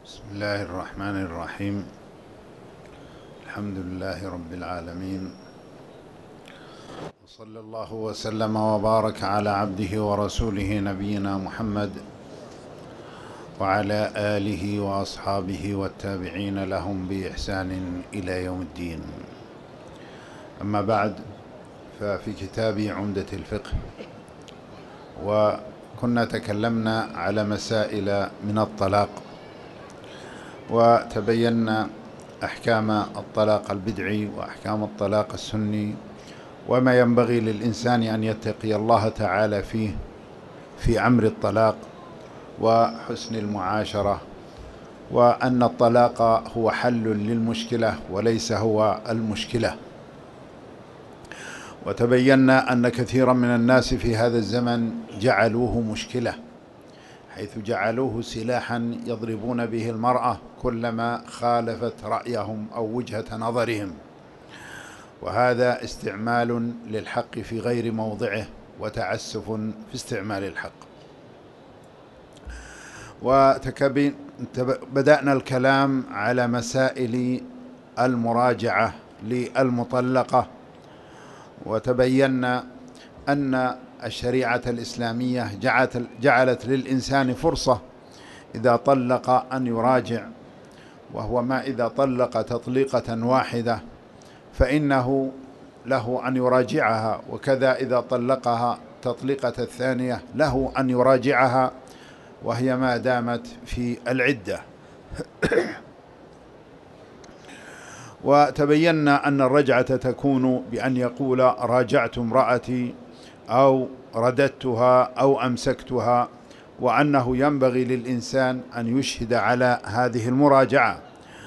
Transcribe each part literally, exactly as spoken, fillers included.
بسم الله الرحمن الرحيم. الحمد لله رب العالمين، وصلى الله وسلم وبارك على عبده ورسوله نبينا محمد وعلى آله وأصحابه والتابعين لهم بإحسان إلى يوم الدين. أما بعد، ففي كتاب عمدة الفقه وكنا تكلمنا على مسائل من الطلاق، وتبينا أحكام الطلاق البدعي وأحكام الطلاق السني، وما ينبغي للإنسان أن يتقي الله تعالى فيه في أمر الطلاق وحسن المعاشرة، وأن الطلاق هو حل للمشكلة وليس هو المشكلة. وتبينا أن كثيرا من الناس في هذا الزمن جعلوه مشكلة، حيث جعلوه سلاحا يضربون به المرأة كلما خالفت رأيهم أو وجهة نظرهم، وهذا استعمال للحق في غير موضعه وتعسف في استعمال الحق. وبدأنا الكلام على مسائل المراجعة للمطلقة، وتبينا أن الشريعة الإسلامية جعلت للإنسان فرصة إذا طلق أن يراجع، وهو ما إذا طلق تطليقة واحدة فإنه له أن يراجعها، وكذا إذا طلقها تطليقة الثانية له أن يراجعها، وهي ما دامت في العدة. وتبينا أن الرجعة تكون بأن يقول راجعت امرأتي أو رددتها أو أمسكتها، وأنه ينبغي للإنسان أن يشهد على هذه المراجعة،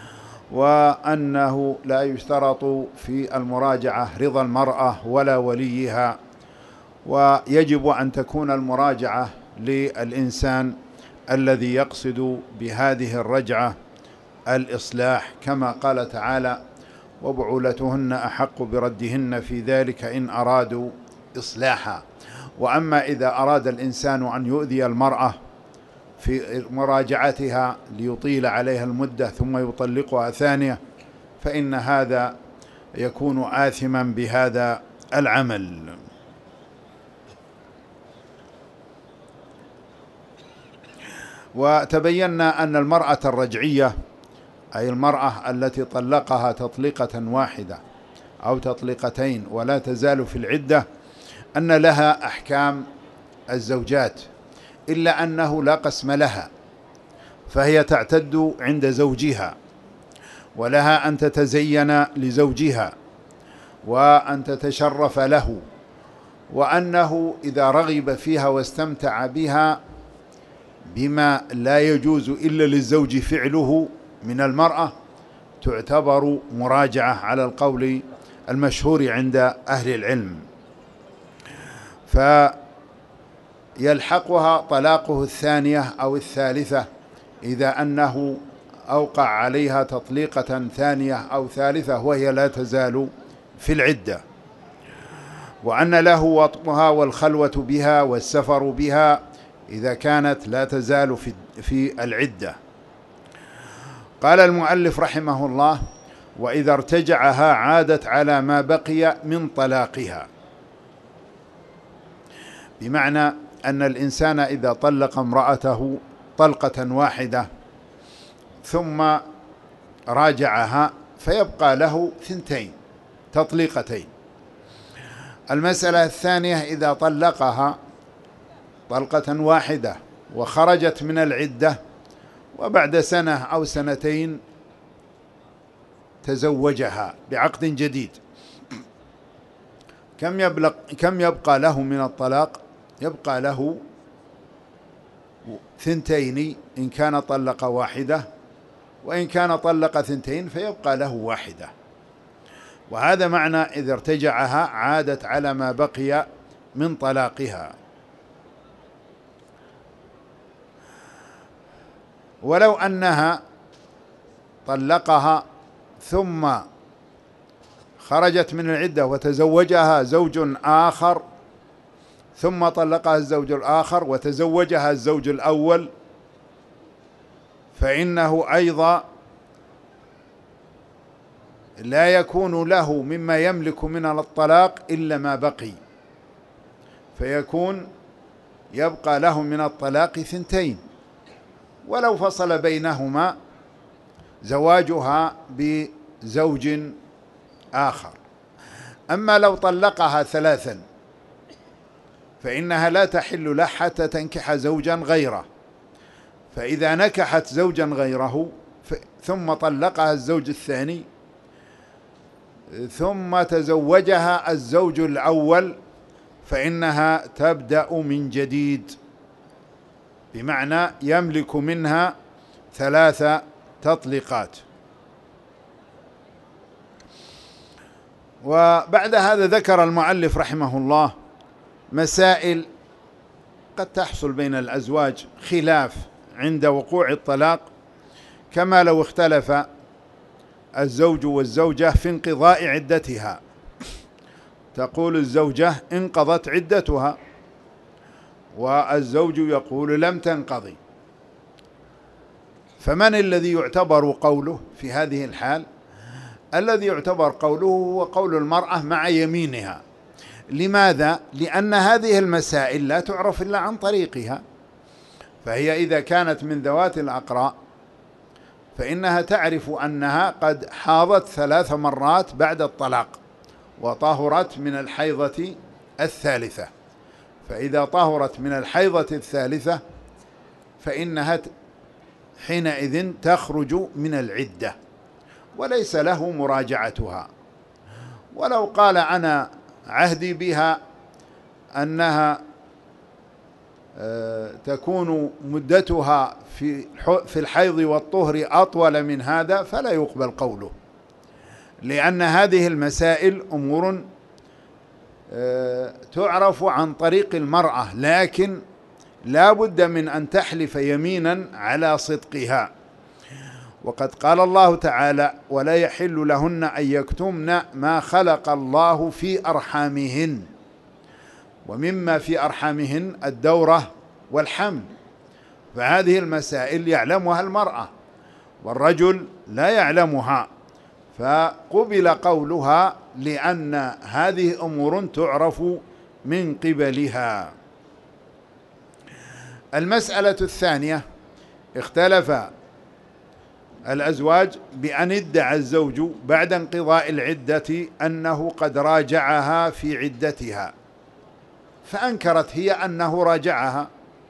وأنه لا يشترط في المراجعة رضا المرأة ولا وليها، ويجب أن تكون المراجعة للإنسان الذي يقصد بهذه الرجعة الإصلاح، كما قال تعالى: وبعولتهن أحق بردهن في ذلك إن أرادوا إصلاحا. وأما إذا أراد الإنسان أن يؤذي المرأة في مراجعتها ليطيل عليها المدة ثم يطلقها ثانية، فإن هذا يكون آثما بهذا العمل. وتبينا أن المرأة الرجعية، أي المرأة التي طلقها تطليقة واحدة أو تطليقتين ولا تزال في العدة، أن لها أحكام الزوجات، إلا أنه لا قسم لها، فهي تعتد عند زوجها، ولها أن تتزين لزوجها وأن تتشرف له، وأنه إذا رغب فيها واستمتع بها بما لا يجوز إلا للزوج فعله من المرأة تعتبر مراجعة على القول المشهور عند أهل العلم، فيلحقها طلاقه الثانية أو الثالثة إذا أنه أوقع عليها تطليقة ثانية أو ثالثة وهي لا تزال في العدة، وأن له وطئها والخلوة بها والسفر بها إذا كانت لا تزال في العدة. قال المؤلف رحمه الله: وإذا ارتجعها عادت على ما بقي من طلاقها، بمعنى أن الإنسان إذا طلق امرأته طلقة واحدة ثم راجعها فيبقى له ثنتين تطليقتين. المسألة الثانية: إذا طلقها طلقة واحدة وخرجت من العدة وبعد سنة أو سنتين تزوجها بعقد جديد، كم يبلغ كم يبقى له من الطلاق؟ يبقى له ثنتين إن كان طلق واحدة، وإن كان طلق ثنتين فيبقى له واحدة. وهذا معنى إذا ارتجعها عادت على ما بقي من طلاقها. ولو أنها طلقها ثم خرجت من العدة وتزوجها زوج آخر، ثم طلقها الزوج الآخر وتزوجها الزوج الأول، فإنه أيضا لا يكون له مما يملك من الطلاق إلا ما بقي، فيكون يبقى له من الطلاق ثنتين، ولو فصل بينهما زواجها بزوج آخر. أما لو طلقها ثلاثا فإنها لا تحل له حتى تنكح زوجا غيره، فإذا نكحت زوجا غيره ثم طلقها الزوج الثاني ثم تزوجها الزوج الأول فإنها تبدأ من جديد، بمعنى يملك منها ثلاث تطليقات. وبعد هذا ذكر المؤلف رحمه الله مسائل قد تحصل بين الأزواج خلاف عند وقوع الطلاق، كما لو اختلف الزوج والزوجة في انقضاء عدتها، تقول الزوجة انقضت عدتها والزوج يقول لم تنقضي، فمن الذي يعتبر قوله في هذه الحال؟ الذي يعتبر قوله هو قول المرأة مع يمينها. لماذا؟ لأن هذه المسائل لا تعرف إلا عن طريقها، فهي إذا كانت من ذوات الأقراء فإنها تعرف أنها قد حاضت ثلاث مرات بعد الطلاق وطهرت من الحيضة الثالثة، فإذا طهرت من الحيضة الثالثة فإنها حينئذ تخرج من العدة وليس له مراجعتها. ولو قال أنا عهدي بها أنها تكون مدتها في في الحيض والطهر أطول من هذا فلا يقبل قوله، لأن هذه المسائل أمور تعرف عن طريق المرأة، لكن لا بد من أن تحلف يمينا على صدقها. وقد قال الله تعالى ولا يحل لهن أن يكتمن ما خلق الله في أرحامهن، ومما في أرحامهن الدورة والحمل، فهذه المسائل يعلمها المرأة والرجل لا يعلمها، فقبل قولها لأن هذه أمور تعرف من قبلها. المسألة الثانية اختلف الأزواج بأن ادعى الزوج بعد انقضاء العدة أنه قد راجعها في عدتها، فأنكرت هي أنه راجعها،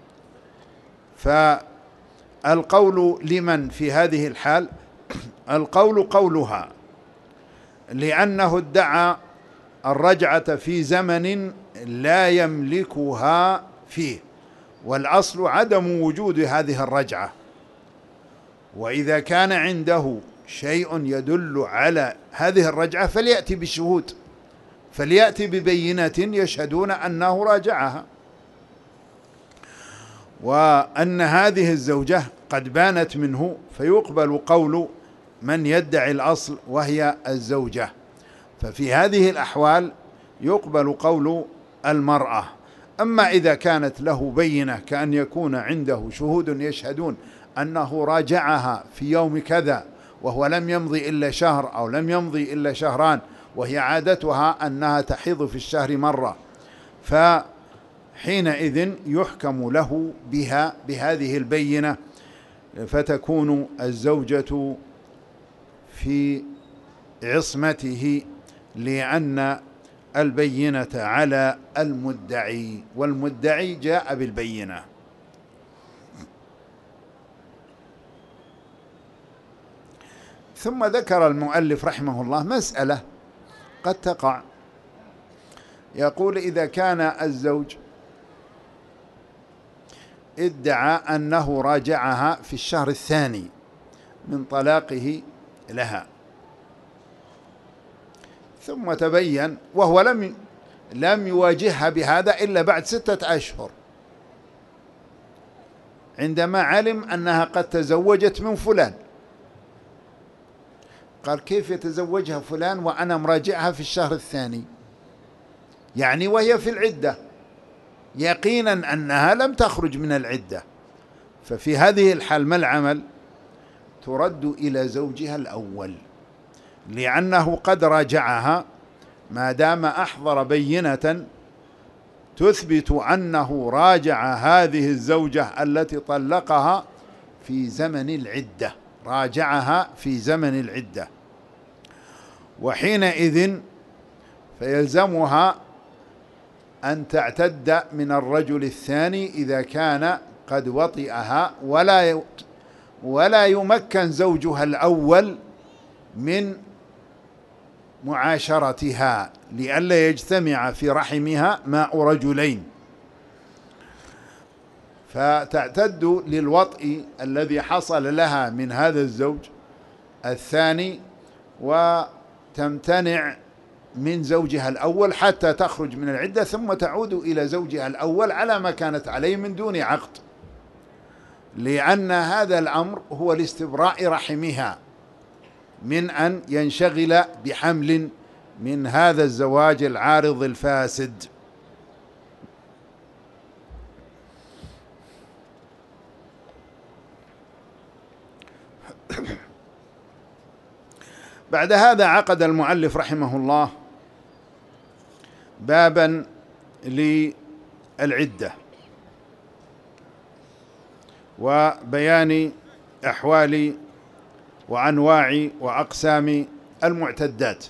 فالقول لمن في هذه الحال؟ القول قولها، لأنه ادعى الرجعة في زمن لا يملكها فيه، والأصل عدم وجود هذه الرجعة، وإذا كان عنده شيء يدل على هذه الرجعة فليأتي بالشهود، فليأتي ببينة يشهدون أنه راجعها، وأن هذه الزوجة قد بانت منه، فيقبل قول من يدعي الأصل وهي الزوجة. ففي هذه الأحوال يقبل قول المرأة. أما إذا كانت له بينة كأن يكون عنده شهود يشهدون أنه راجعها في يوم كذا وهو لم يمضي إلا شهر أو لم يمضي إلا شهران، وهي عادتها أنها تحيض في الشهر مرة، فحينئذ يحكم له بها بهذه البينة، فتكون الزوجة في عصمته، لأن البينة على المدعي، والمدعي جاء بالبينة. ثم ذكر المؤلف رحمه الله مسألة قد تقع، يقول إذا كان الزوج ادعى أنه راجعها في الشهر الثاني من طلاقه لها، ثم تبين وهو لم لم يواجهها بهذا إلا بعد ستة أشهر، عندما علم أنها قد تزوجت من فلان، قال كيف يتزوجها فلان وأنا مراجعها في الشهر الثاني؟ يعني وهي في العدة، يقينا أنها لم تخرج من العدة. ففي هذه الحال ما العمل؟ ترد إلى زوجها الأول، لأنه قد راجعها ما دام أحضر بينة تثبت أنه راجع هذه الزوجة التي طلقها في زمن العدة، راجعها في زمن العدة، وحينئذ فيلزمها أن تعتد من الرجل الثاني إذا كان قد وطئها، ولا ولا يمكن زوجها الأول من معاشرتها لئلا يجتمع في رحمها ماء رجلين، فتعتد للوطء الذي حصل لها من هذا الزوج الثاني، وتمتنع من زوجها الأول حتى تخرج من العدة، ثم تعود إلى زوجها الأول على ما كانت عليه من دون عقد، لأن هذا الأمر هو لاستبراء رحمها من أن ينشغل بحمل من هذا الزواج العارض الفاسد. بعد هذا عقد المؤلف رحمه الله بابا للعدة وبيان أحوال وأنواع وأقسام المعتدات.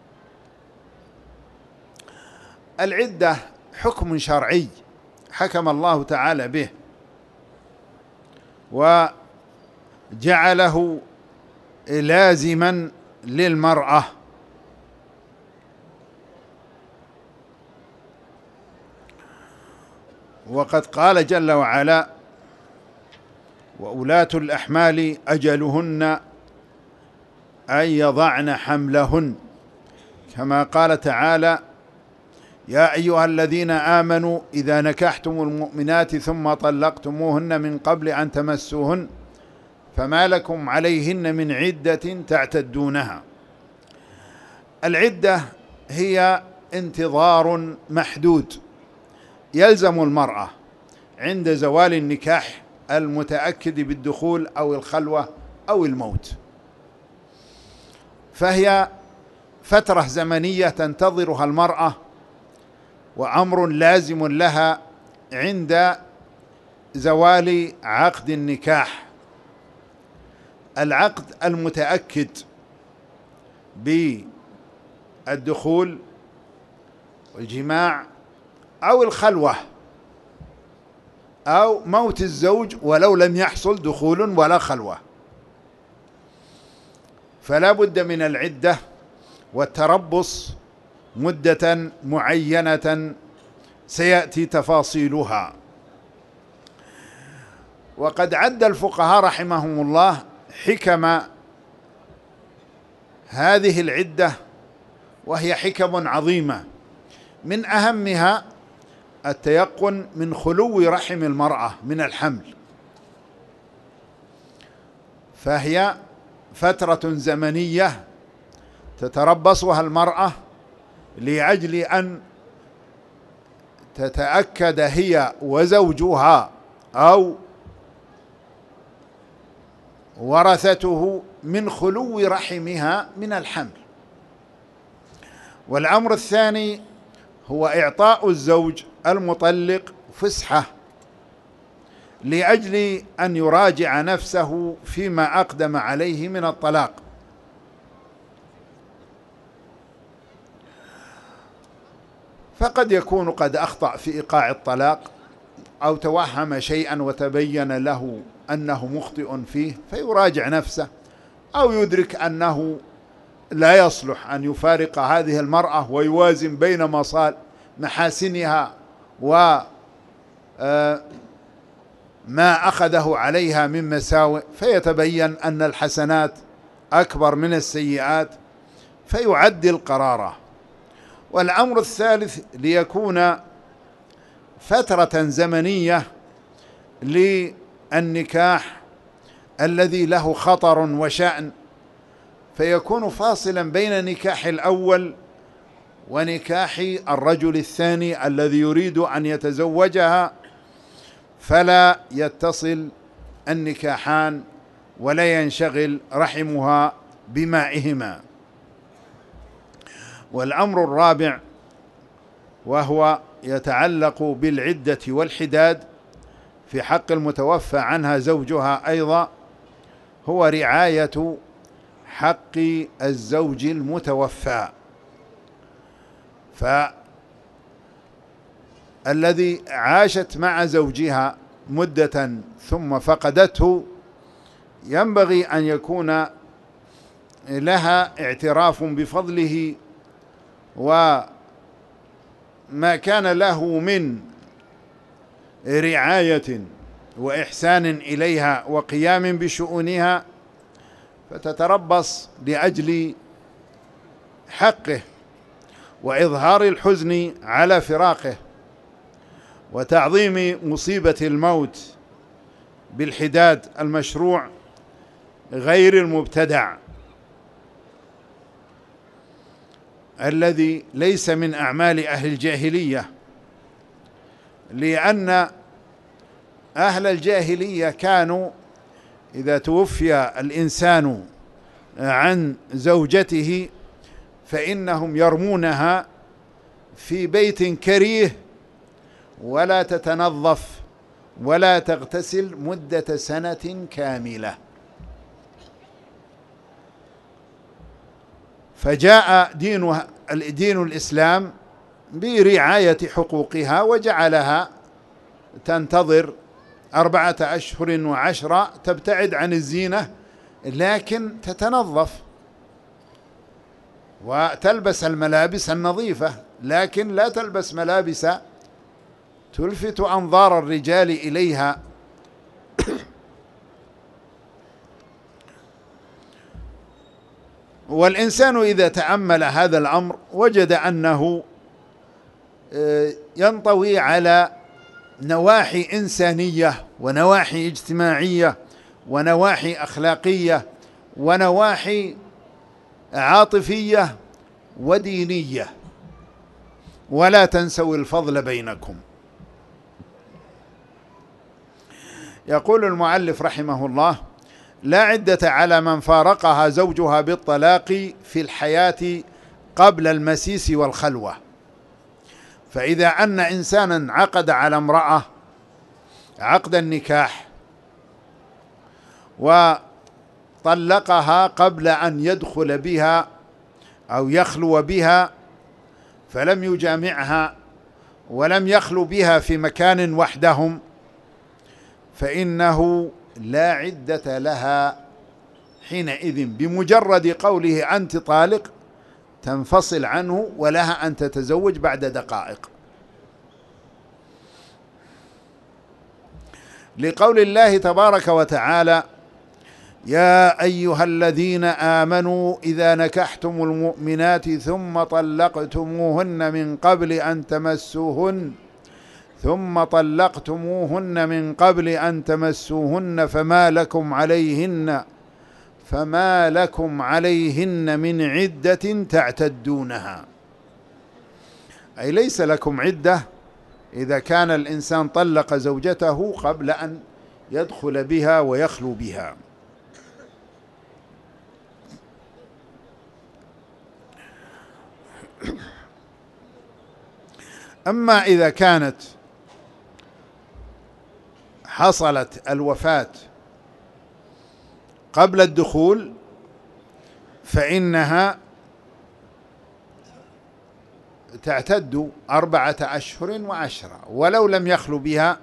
العدة حكم شرعي حكم الله تعالى به وجعله لازما للمرأة، وقد قال جل وعلا: وأولاة الأحمال أجلهن أن يضعن حملهن، كما قال تعالى: يا أيها الذين آمنوا إذا نكحتم المؤمنات ثم طلقتموهن من قبل أن تمسوهن فما لكم عليهن من عدة تعتدونها. العدة هي انتظار محدود يلزم المرأة عند زوال النكاح المتأكد بالدخول أو الخلوة أو الموت، فهي فترة زمنية تنتظرها المرأة وأمر لازم لها عند زوال عقد النكاح. العقد المتأكد بالدخول والجماع أو الخلوة أو موت الزوج ولو لم يحصل دخول ولا خلوة، فلا بد من العدة والتربص مدة معينة سيأتي تفاصيلها. وقد عد الفقهاء رحمهم الله حكم هذه العدة، وهي حكم عظيمة، من أهمها التيقن من خلو رحم المرأة من الحمل، فهي فترة زمنية تتربصها المرأة لأجل أن تتأكد هي وزوجها أو ورثته من خلو رحمها من الحمل. والأمر الثاني هو إعطاء الزوج المطلق فسحة لأجل أن يراجع نفسه فيما أقدم عليه من الطلاق، فقد يكون قد أخطأ في إيقاع الطلاق أو توهم شيئا وتبين له أنه مخطئ فيه فيراجع نفسه، أو يدرك أنه لا يصلح أن يفارق هذه المرأة ويوازن بين مصال محاسنها وما أخذه عليها من مساوئ، فيتبين أن الحسنات أكبر من السيئات فيعدل قراره. والأمر الثالث ليكون فترة زمنية للنكاح الذي له خطر وشأن، فيكون فاصلا بين نكاح الأول ونكاح الرجل الثاني الذي يريد أن يتزوجها، فلا يتصل النكاحان ولا ينشغل رحمها بمائهما. والأمر الرابع وهو يتعلق بالعدة والحداد في حق المتوفى عنها زوجها أيضا، هو رعاية حق الزوج المتوفى. فالذي عاشت مع زوجها مدة ثم فقدته ينبغي أن يكون لها اعتراف بفضله وما كان له من رعاية وإحسان إليها وقيام بشؤونها، فتتربص لأجل حقه وإظهار الحزن على فراقه وتعظيم مصيبة الموت بالحداد المشروع غير المبتدع الذي ليس من أعمال أهل الجاهلية، لأن أهل الجاهلية كانوا إذا توفي الإنسان عن زوجته فإنهم يرمونها في بيت كريه ولا تتنظف ولا تغتسل مدة سنة كاملة. فجاء دين دين الإسلام برعاية حقوقها وجعلها تنتظر أربعة أشهر وعشرة تبتعد عن الزينة، لكن تتنظف وتلبس الملابس النظيفة، لكن لا تلبس ملابس تلفت أنظار الرجال إليها. والإنسان إذا تأمل هذا الأمر وجد أنه ينطوي على نواحي إنسانية ونواحي اجتماعية ونواحي أخلاقية ونواحي عاطفية ودينية، ولا تنسوا الفضل بينكم. يقول المؤلف رحمه الله: لا عدة على من فارقها زوجها بالطلاق في الحياة قبل المسيس والخلوة. فإذا أن إنسانا عقد على امرأة عقد النكاح وطلقها قبل أن يدخل بها أو يخلو بها، فلم يجامعها ولم يخلو بها في مكان وحدهم، فإنه لا عدة لها حينئذ، بمجرد قوله أنت طالق تنفصل عنه ولها أن تتزوج بعد دقائق، لقول الله تبارك وتعالى: يا أيها الذين آمنوا إذا نكحتم المؤمنات ثم طلقتموهن من قبل أن تمسوهن ثم طلقتموهن من قبل أن تمسوهن فما لكم عليهن فما لكم عليهن من عدة تعتدونها. أي ليس لكم عدة إذا كان الإنسان طلق زوجته قبل أن يدخل بها ويخلو بها. أما إذا كانت حصلت الوفاة قبل الدخول فإنها تعتد أربعة أشهر وعشرة ولو لم يخلو بها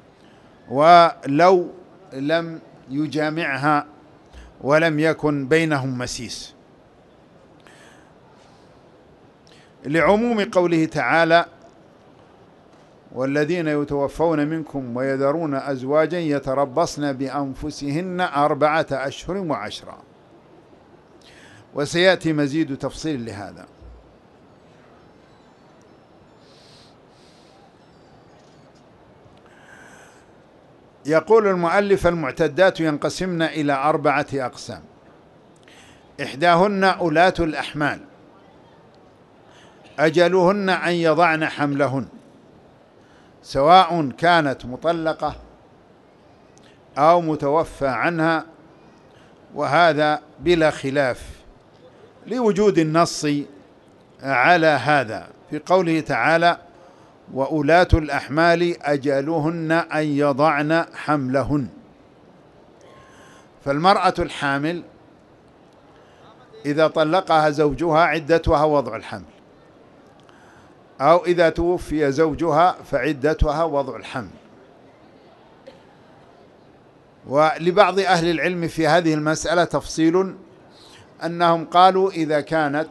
ولو لم يجامعها ولم يكن بينهم مسيس، لعموم قوله تعالى: والذين يتوفون منكم ويذرون أزواجا يتربصن بأنفسهن أربعة أشهر وعشرة. وسيأتي مزيد تفصيل لهذا. يقول المؤلف: المعتدات ينقسمن إلى أربعة أقسام: إحداهن أولاة الأحمال أجلهن أن يضعن حملهن، سواء كانت مطلقة أو متوفى عنها وهذا بلا خلاف لوجود النص على هذا في قوله تعالى: وأولاة الأحمال أجلهن أن يضعن حملهن. فالمرأة الحامل إذا طلقها زوجها عدتها وضع الحمل، أو إذا توفي زوجها فعدتها وضع الحمل. ولبعض أهل العلم في هذه المسألة تفصيل، أنهم قالوا إذا كانت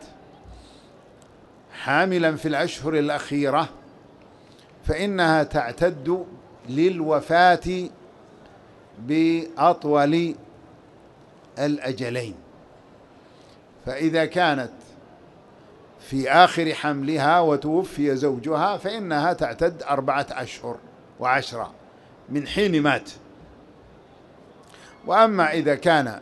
حاملا في الأشهر الأخيرة فإنها تعتد للوفاة بأطول الأجلين. فإذا كانت في آخر حملها وتوفي زوجها فإنها تعتد أربعة أشهر وعشرة من حين مات. وأما إذا كان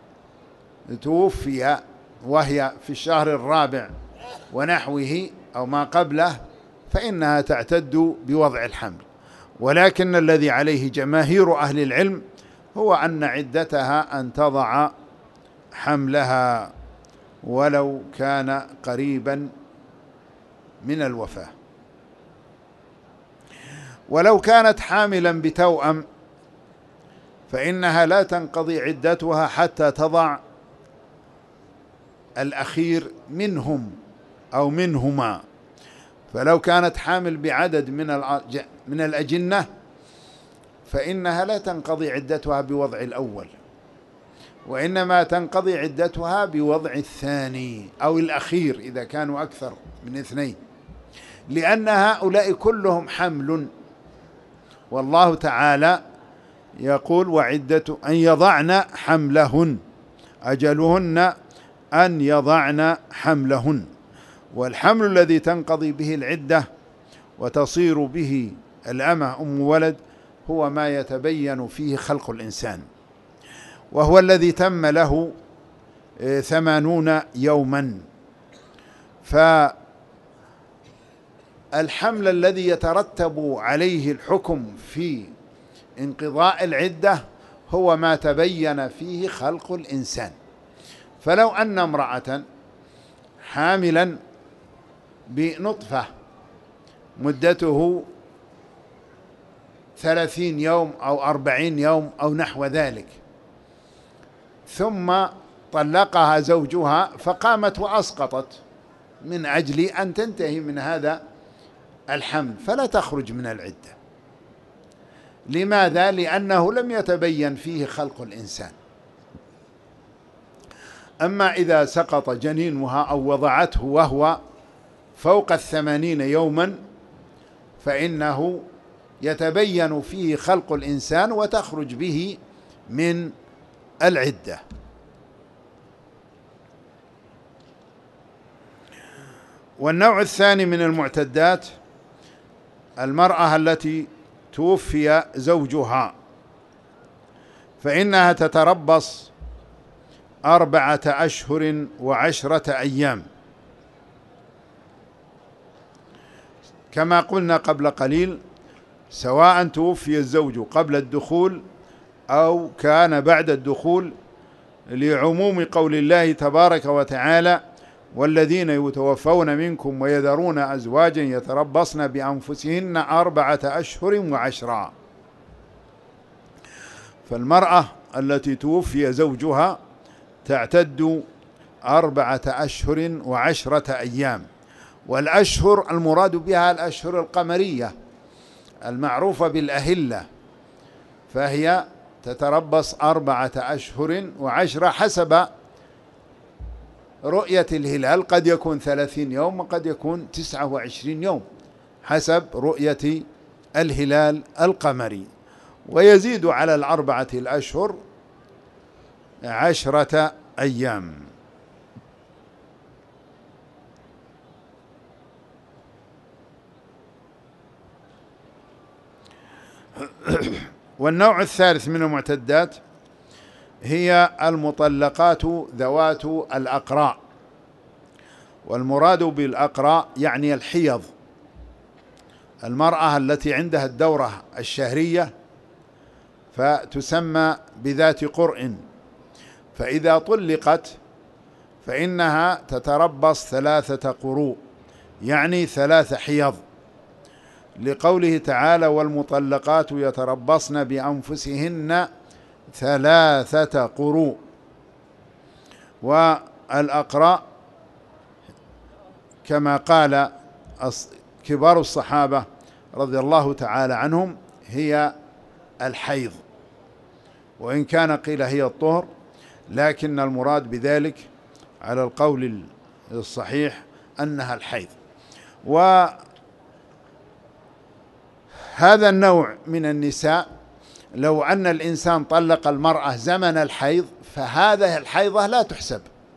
توفي وهي في الشهر الرابع ونحوه أو ما قبله فإنها تعتد بوضع الحمل. ولكن الذي عليه جماهير أهل العلم هو أن عدتها أن تضع حملها ولو كان قريبا من الوفاة. ولو كانت حاملا بتوأم فإنها لا تنقضي عدتها حتى تضع الأخير منهم أو منهما. فلو كانت حامل بعدد من من الأجنة فإنها لا تنقضي عدتها بوضع الأول، وإنما تنقضي عدتها بوضع الثاني أو الأخير إذا كانوا أكثر من اثنين، لأن هؤلاء كلهم حمل. والله تعالى يقول: وعدة أن يضعن حملهن أجلهن أن يضعن حملهن. والحمل الذي تنقضي به العدة وتصير به الأمة أم ولد هو ما يتبين فيه خلق الإنسان، وهو الذي تم له ثمانون يوما. فالحمل الذي يترتب عليه الحكم في انقضاء العدة هو ما تبين فيه خلق الإنسان. فلو أن امرأة حاملا بنطفة مدته ثلاثين يوم أو أربعين يوم أو نحو ذلك، ثم طلقها زوجها فقامت وأسقطت من أجل أن تنتهي من هذا الحمل، فلا تخرج من العدة. لماذا؟ لأنه لم يتبين فيه خلق الإنسان. أما إذا سقط جنينها أو وضعته وهو فوق الثمانين يوما فإنه يتبين فيه خلق الإنسان وتخرج به من العدة. والنوع الثاني من المعتدات المرأة التي توفي زوجها، فإنها تتربص أربعة أشهر وعشرة أيام، كما قلنا قبل قليل، سواء توفي الزوج قبل الدخول أو كان بعد الدخول، لعموم قول الله تبارك وتعالى: والذين يتوفون منكم ويذرون أزواجا يتربصن بأنفسهن أربعة أشهر وعشرا. فالمرأة التي توفي زوجها تعتد أربعة أشهر وعشرة أيام. والأشهر المراد بها الأشهر القمرية المعروفة بالأهلة، فهي تتربص أربعة أشهر وعشرة حسب رؤية الهلال، قد يكون ثلاثين يوم وقد يكون تسعة وعشرين يوم حسب رؤية الهلال القمري، ويزيد على الأربعة الأشهر عشرة أيام. والنوع الثالث من المعتدات هي المطلقات ذوات الأقراء. والمراد بالأقراء يعني الحيض، المرأة التي عندها الدورة الشهرية فتسمى بذات قرء. فإذا طلقت فإنها تتربص ثلاثة قروء، يعني ثلاث حيض، لقوله تعالى: والمطلقات يتربصن بأنفسهن ثلاثة قروء. والأقراء كما قال كبار الصحابة رضي الله تعالى عنهم هي الحيض، وإن كان قيل هي الطهر، لكن المراد بذلك على القول الصحيح أنها الحيض. وهذا النوع من النساء لو أن الإنسان طلق المرأة زمن الحيض فهذه الحيضة لا تحسب،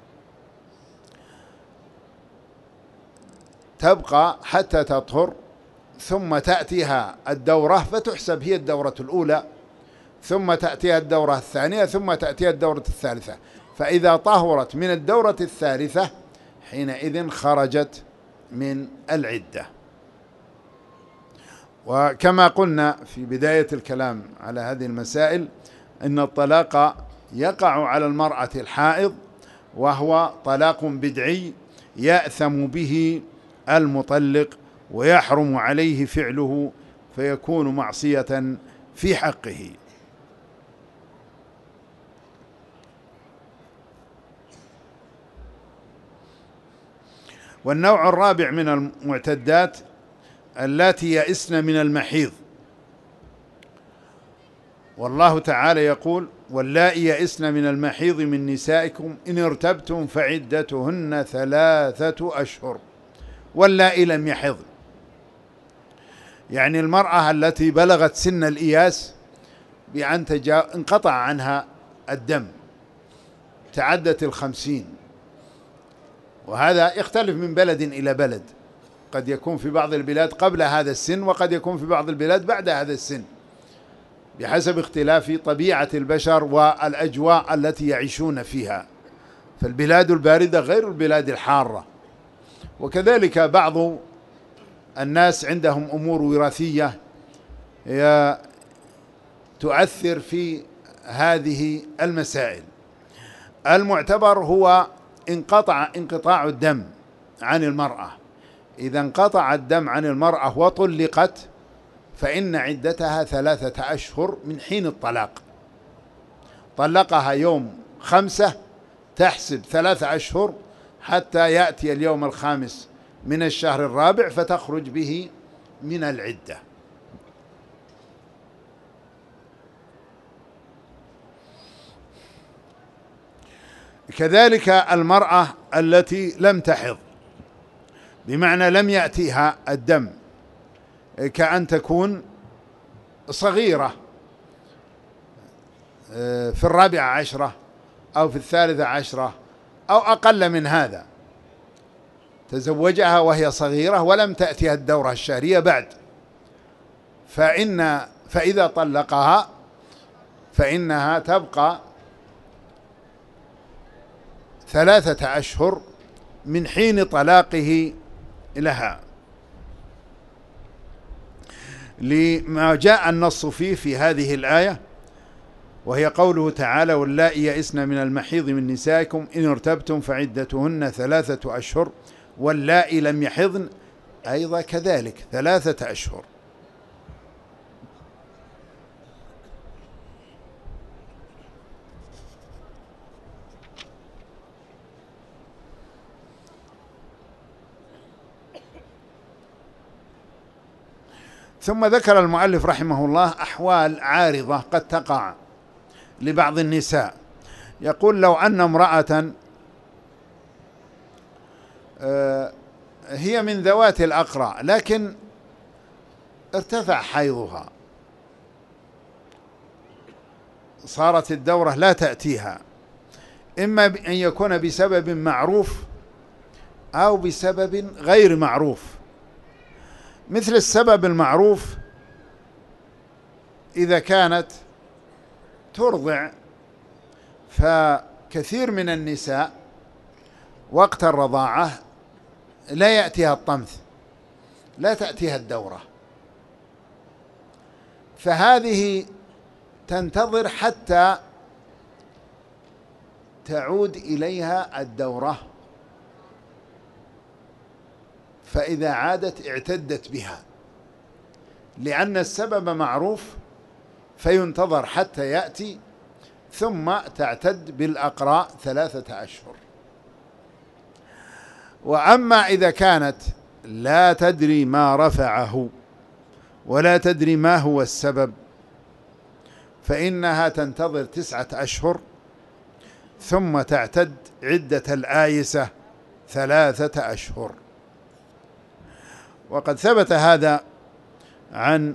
تبقى حتى تطهر ثم تأتيها الدورة فتحسب هي الدورة الأولى، ثم تأتيها الدورة الثانية، ثم تأتيها الدورة الثالثة. فإذا طهرت من الدورة الثالثة حينئذ خرجت من العدة. وكما قلنا في بداية الكلام على هذه المسائل أن الطلاق يقع على المرأة الحائض، وهو طلاق بدعي يأثم به المطلق ويحرم عليه فعله، فيكون معصية في حقه. والنوع الرابع من المعتدات اللاتي يئسن من المحيض، والله تعالى يقول: واللائي يئسن من المحيض من نسائكم إن ارتبتم فعدتهن ثلاثة أشهر واللائي لم يحضن. يعني المرأة التي بلغت سن الإياس بأن تجا... انقطع عنها الدم، تعدت الخمسين، وهذا يختلف من بلد إلى بلد، قد يكون في بعض البلاد قبل هذا السن، وقد يكون في بعض البلاد بعد هذا السن، بحسب اختلاف طبيعة البشر والأجواء التي يعيشون فيها، فالبلاد الباردة غير البلاد الحارة. وكذلك بعض الناس عندهم أمور وراثية تؤثر في هذه المسائل. المعتبر هو انقطع انقطاع الدم عن المرأة. إذا انقطع الدم عن المرأة وطلقت فإن عدتها ثلاثة أشهر من حين الطلاق. طلقها يوم خمسة تحسب ثلاثة أشهر حتى يأتي اليوم الخامس من الشهر الرابع فتخرج به من العدة. كذلك المرأة التي لم تحض، بمعنى لم يأتيها الدم، كأن تكون صغيرة في الرابعة عشرة أو في الثالثة عشرة أو أقل من هذا، تزوجها وهي صغيرة ولم تأتيها الدورة الشهرية بعد، فإن فإذا طلقها فإنها تبقى ثلاثة أشهر من حين طلاقه لها، لما جاء النص فيه في هذه الآية، وهي قوله تعالى: واللائي يئسن من المحيض من نسائكم إن ارتبتم فعدتهن ثلاثة أشهر واللائي لم يحضن أيضا كذلك ثلاثة أشهر. ثم ذكر المؤلف رحمه الله أحوال عارضة قد تقع لبعض النساء. يقول: لو أن امرأة هي من ذوات الأقرع لكن ارتفع حيضها، صارت الدورة لا تأتيها، إما أن يكون بسبب معروف أو بسبب غير معروف. مثل السبب المعروف إذا كانت ترضع، فكثير من النساء وقت الرضاعة لا يأتيها الطمث، لا تأتيها الدورة، فهذه تنتظر حتى تعود إليها الدورة، فإذا عادت اعتدت بها، لأن السبب معروف فينتظر حتى يأتي، ثم تعتد بالأقراء ثلاثة أشهر. وأما إذا كانت لا تدري ما رفعه ولا تدري ما هو السبب، فإنها تنتظر تسعة أشهر ثم تعتد عدة الآيسة ثلاثة أشهر. وقد ثبت هذا عن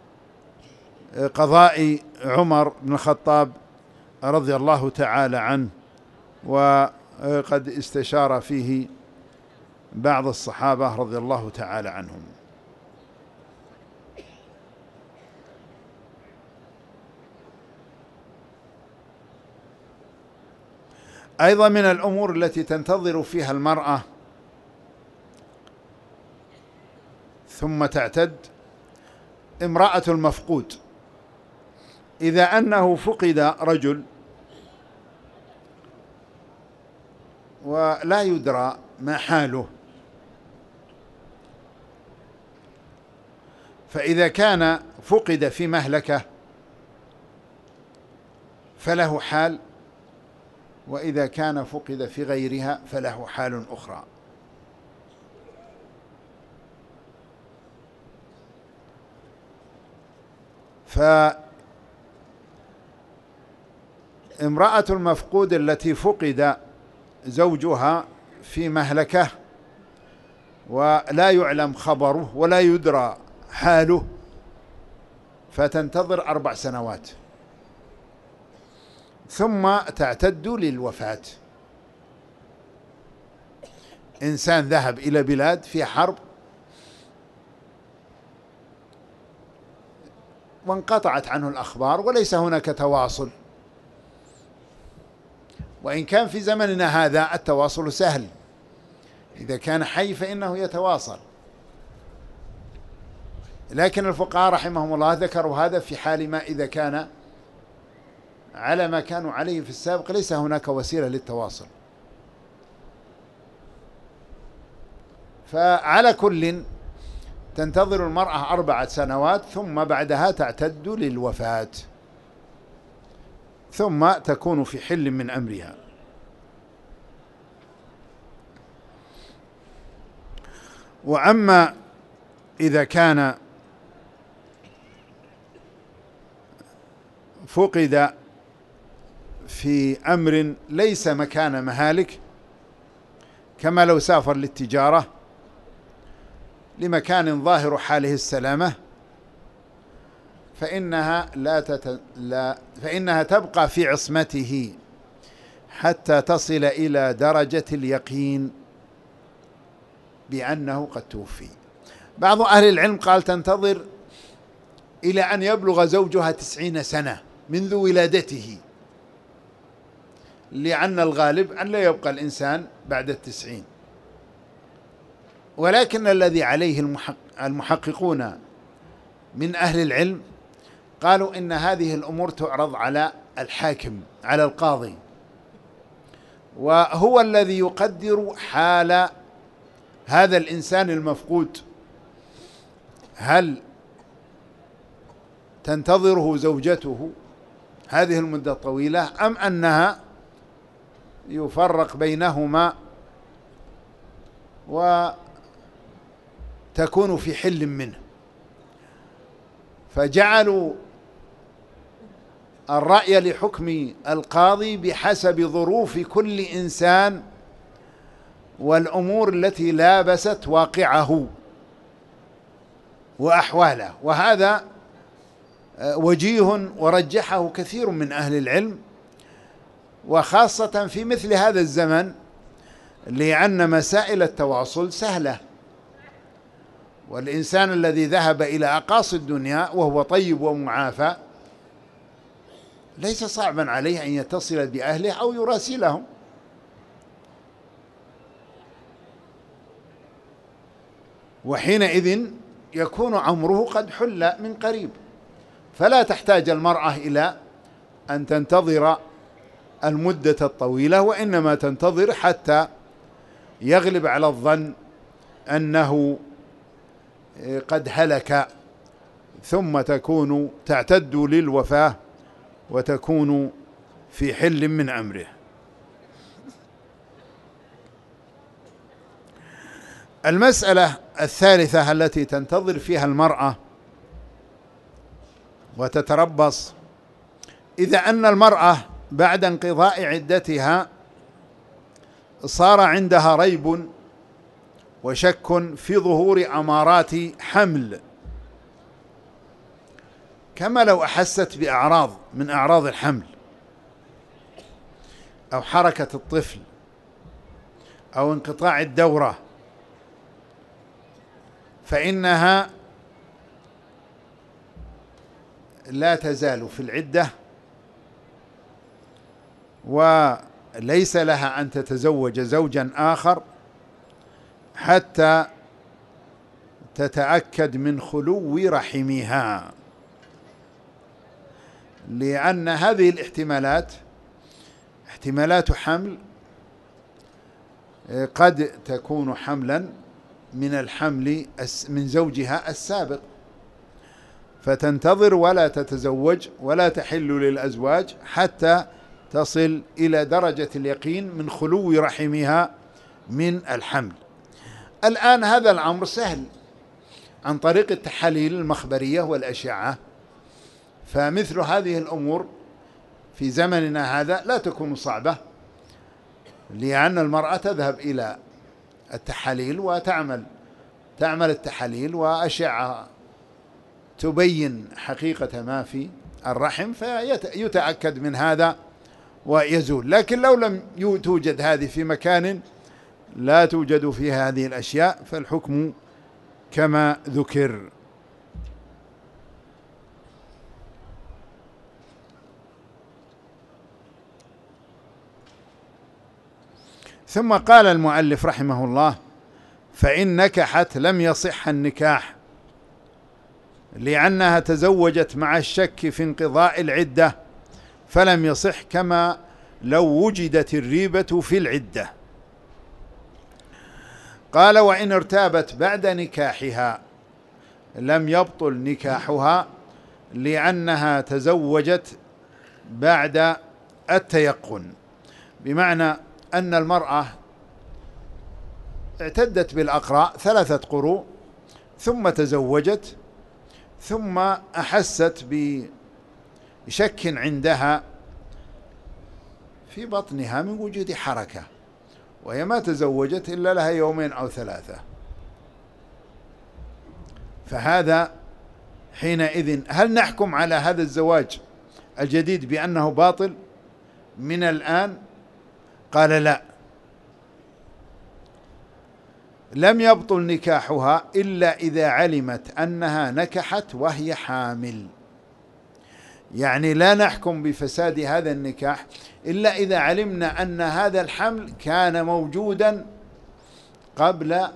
قضاء عمر بن الخطاب رضي الله تعالى عنه، وقد استشار فيه بعض الصحابة رضي الله تعالى عنهم. أيضا من الأمور التي تنتظر فيها المرأة ثم تعتد امرأة المفقود. إذا أنه فقد رجل ولا يدرى ما حاله، فإذا كان فقد في مهلكة فله حال، وإذا كان فقد في غيرها فله حال أخرى. فامرأة المفقود التي فقد زوجها في مهلكة ولا يعلم خبره ولا يدرى حاله، فتنتظر أربع سنوات ثم تعتد للوفاة. إنسان ذهب إلى بلاد في حرب وانقطعت عنه الأخبار وليس هناك تواصل، وإن كان في زمننا هذا التواصل سهل، إذا كان حي فإنه يتواصل، لكن الفقهاء رحمهم الله ذكروا هذا في حال ما إذا كان على ما كانوا عليه في السابق ليس هناك وسيلة للتواصل. فعلى كل تنتظر المرأة أربعة سنوات ثم بعدها تعتد للوفاة، ثم تكون في حل من أمرها. وأما إذا كان فقد في أمر ليس مكان مهالك، كما لو سافر للتجارة لمكان ظاهر حاله السلامة، فإنها لا, تت... لا فإنها تبقى في عصمته حتى تصل إلى درجة اليقين بأنه قد توفي. بعض أهل العلم قال تنتظر إلى أن يبلغ زوجها تسعين سنة منذ ولادته، لأن الغالب أن لا يبقى الإنسان بعد التسعين، ولكن الذي عليه المحقق المحققون من أهل العلم قالوا إن هذه الأمور تعرض على الحاكم، على القاضي، وهو الذي يقدر حال هذا الإنسان المفقود، هل تنتظره زوجته هذه المدة الطويلة أم أنها يفرق بينهما وتكون في حل منه. فجعلوا الرأي لحكم القاضي بحسب ظروف كل إنسان والأمور التي لابست واقعه وأحواله، وهذا وجيه ورجحه كثير من أهل العلم، وخاصة في مثل هذا الزمن، لأن مسائل التواصل سهلة، والإنسان الذي ذهب إلى أقاصي الدنيا وهو طيب ومعافى ليس صعبا عليه أن يتصل بأهله أو يراسلهم. وحينئذ يكون عمره قد حل من قريب، فلا تحتاج المرأة إلى أن تنتظر المدة الطويلة، وإنما تنتظر حتى يغلب على الظن أنه قد هلك، ثم تكون تعتد للوفاة وتكون في حل من أمره. المسألة الثالثة التي تنتظر فيها المرأة وتتربص، إذا أن المرأة بعد انقضاء عدتها صار عندها ريب وشك في ظهور أمارات حمل، كما لو أحست بأعراض من أعراض الحمل أو حركة الطفل أو انقطاع الدورة، فإنها لا تزال في العدة، وليس لها أن تتزوج زوجا آخر حتى تتأكد من خلو رحمها، لأن هذه الاحتمالات احتمالات حمل قد تكون حملا من الحمل من زوجها السابق، فتنتظر ولا تتزوج ولا تحل للأزواج حتى تصل إلى درجة اليقين من خلو رحمها من الحمل. الآن هذا الأمر سهل عن طريق التحاليل المخبرية والأشعة، فمثل هذه الأمور في زمننا هذا لا تكون صعبة، لأن المرأة تذهب إلى التحاليل وتعمل تعمل التحاليل وأشعة تبين حقيقة ما في الرحم، فيتأكد من هذا ويزول. لكن لو لم توجد هذه في مكان لا توجد فيها هذه الأشياء فالحكم كما ذكر. ثم قال المؤلف رحمه الله: فإن نكحت لم يصح النكاح، لأنها تزوجت مع الشك في انقضاء العدة فلم يصح، كما لو وجدت الريبة في العدة. قال: وإن ارتابت بعد نكاحها لم يبطل نكاحها، لأنها تزوجت بعد التيقن، بمعنى أن المرأة اعتدت بالأقراء ثلاثة قروء ثم تزوجت، ثم أحست بشك عندها في بطنها من وجود حركة، وهي ما تزوجت إلا لها يومين أو ثلاثة، فهذا حينئذ هل نحكم على هذا الزواج الجديد بأنه باطل من الآن؟ قال: لا، لم يبطل نكاحها إلا إذا علمت أنها نكحت وهي حامل. يعني لا نحكم بفساد هذا النكاح إلا إذا علمنا أن هذا الحمل كان موجودا قبل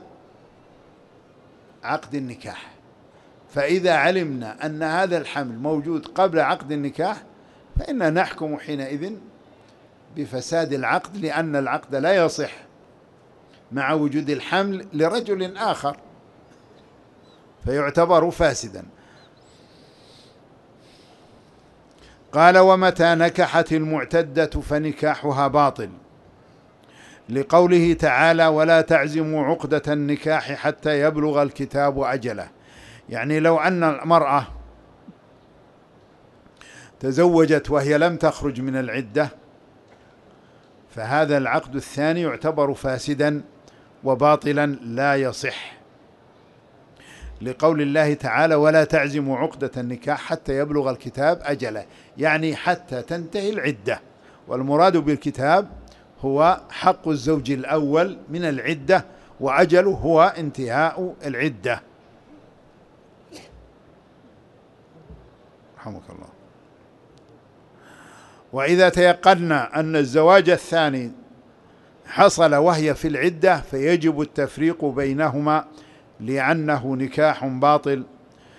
عقد النكاح، فإذا علمنا أن هذا الحمل موجود قبل عقد النكاح فإننا نحكم حينئذ بفساد العقد، لأن العقد لا يصح مع وجود الحمل لرجل آخر فيعتبر فاسدا. قال: ومتى نكحت المعتدة فنكاحها باطل، لقوله تعالى: ولا تعزموا عقدة النكاح حتى يبلغ الكتاب أجله. يعني لو أن المرأة تزوجت وهي لم تخرج من العدة فهذا العقد الثاني يعتبر فاسدا وباطلا لا يصح، لقول الله تعالى: ولا تعزموا عقدة النكاح حتى يبلغ الكتاب أجله، يعني حتى تنتهي العدة، والمراد بالكتاب هو حق الزوج الأول من العدة، وأجله هو انتهاء العدة. رحمك الله. وإذا تيقنا أن الزواج الثاني حصل وهي في العدة فيجب التفريق بينهما، لأنه نكاح باطل،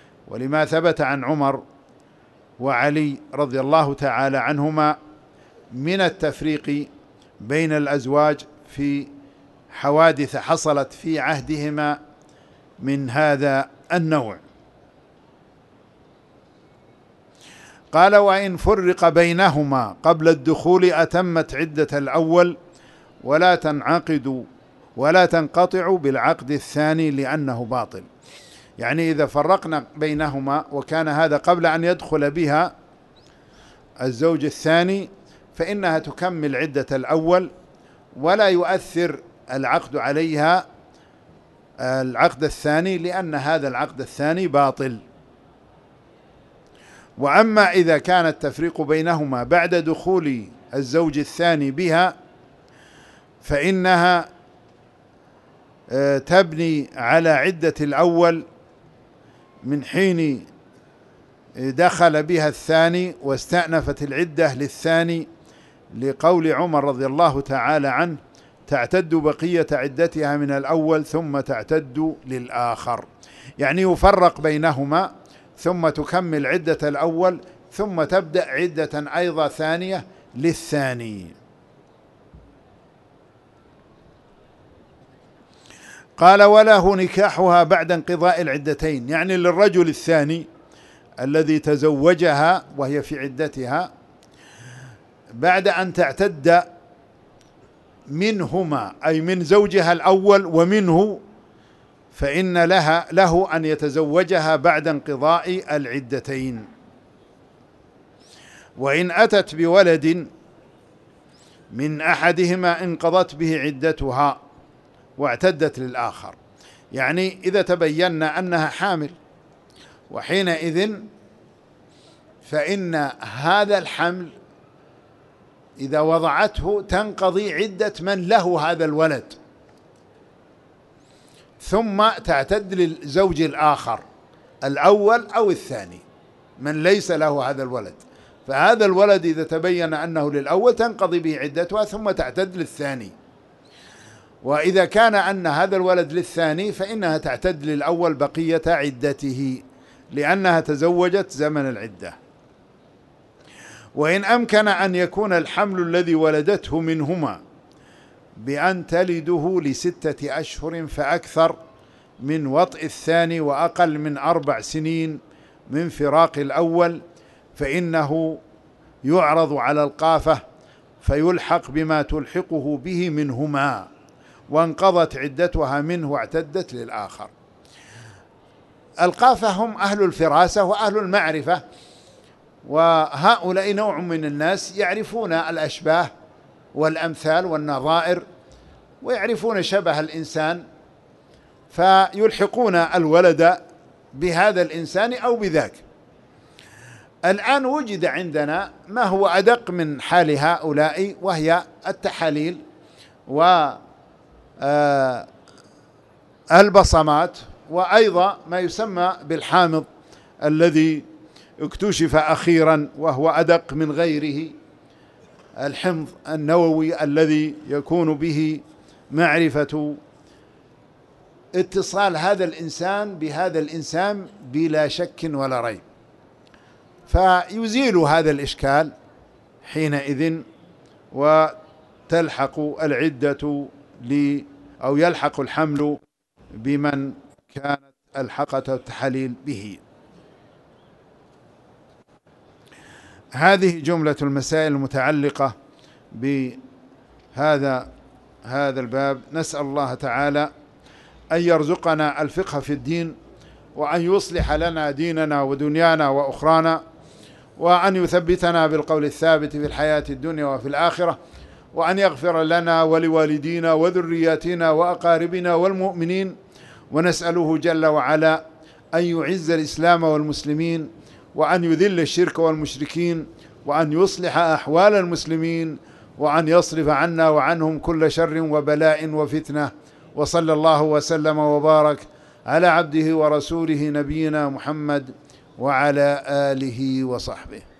ولما ثبت عن عمر وعلي رضي الله تعالى عنهما من التفريق بين الأزواج في حوادث حصلت في عهدهما من هذا النوع. قال: وإن فرق بينهما قبل الدخول أتمت عدة الأول ولا تنعقد ولا تنقطع بالعقد الثاني لأنه باطل. يعني إذا فرقنا بينهما وكان هذا قبل أن يدخل بها الزوج الثاني فإنها تكمل عدة الأول ولا يؤثر العقد عليها العقد الثاني لأن هذا العقد الثاني باطل. وأما إذا كان التفريق بينهما بعد دخول الزوج الثاني بها فإنها تبني على عدة الأول من حين دخل بها الثاني واستأنفت العدة للثاني، لقول عمر رضي الله تعالى عنه: تعتد بقية عدتها من الأول ثم تعتد للآخر. يعني يفرق بينهما ثم تكمل عدة الأول ثم تبدأ عدة أيضا ثانية للثاني. قال: وله نكاحها بعد انقضاء العدتين. يعني للرجل الثاني الذي تزوجها وهي في عدتها بعد أن تعتد منهما أي من زوجها الأول ومنه، فإن لها له أن يتزوجها بعد انقضاء العدتين. وإن أتت بولد من أحدهما انقضت به عدتها واعتدت للآخر. يعني إذا تبين أنها حامل وحينئذ فإن هذا الحمل إذا وضعته تنقضي عدة من له هذا الولد ثم تعتد للزوج الآخر الأول أو الثاني من ليس له هذا الولد. فهذا الولد إذا تبين أنه للأول تنقضي به عدتها ثم تعتد للثاني، وإذا كان أن هذا الولد للثاني فإنها تعتد للأول بقية عدته لأنها تزوجت زمن العدة. وإن أمكن أن يكون الحمل الذي ولدته منهما بأن تلده لستة أشهر فأكثر من وطئ الثاني وأقل من أربع سنين من فراق الأول فإنه يعرض على القافة فيلحق بما تلحقه به منهما وانقضت عدتها منه واعتدت للآخر. القافة هم أهل الفراسة وأهل المعرفة، وهؤلاء نوع من الناس يعرفون الأشباه والأمثال والنظائر ويعرفون شبه الإنسان فيلحقون الولد بهذا الإنسان أو بذاك. الآن وجد عندنا ما هو أدق من حال هؤلاء وهي التحاليل والبصمات وأيضا ما يسمى بالحامض الذي اكتشف أخيرا وهو أدق من غيره، الحمض النووي الذي يكون به معرفة اتصال هذا الإنسان بهذا الإنسان بلا شك ولا ريب، فيزيل هذا الإشكال حينئذ وتلحق العدة ل أو يلحق الحمل بمن كانت الحقته التحاليل به. هذه جملة المسائل المتعلقة بهذا هذا الباب. نسأل الله تعالى أن يرزقنا الفقه في الدين وأن يصلح لنا ديننا ودنيانا وأخرانا وأن يثبتنا بالقول الثابت في الحياة الدنيا وفي الآخرة وأن يغفر لنا ولوالدينا وذرياتنا وأقاربنا والمؤمنين. ونسأله جل وعلا أن يعز الإسلام والمسلمين وأن يذل الشرك والمشركين وأن يصلح أحوال المسلمين وأن يصرف عنا وعنهم كل شر وبلاء وفتنة. وصلى الله وسلم وبارك على عبده ورسوله نبينا محمد وعلى آله وصحبه.